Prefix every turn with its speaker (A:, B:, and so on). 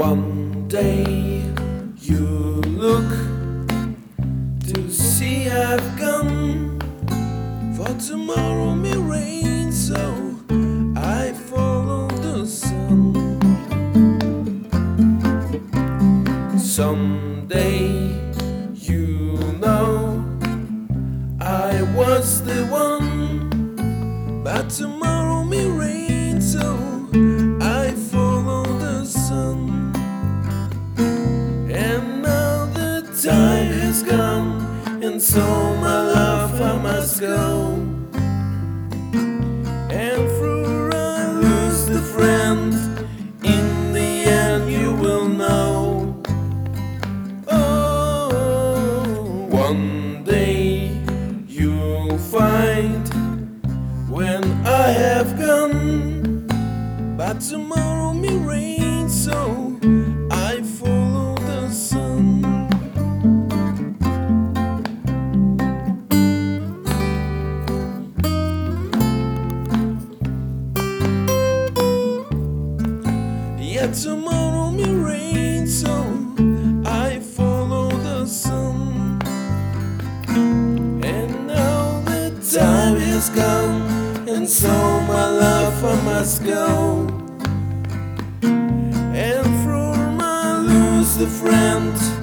A: One day you look to see I've gone, for tomorrow may rain, so I follow the sun. Someday you know I was the one, but tomorrow may rain, so I follow the sun. And now the time has come, and so my love I must go. And through I lose the friend, in the end you will know. Oh, one day you'll find when I have gone, but tomorrow may rain, so I follow the sun. Yet tomorrow may rain, so I follow the sun. And now the time has come, and so my love I must go. And through my lose a friend,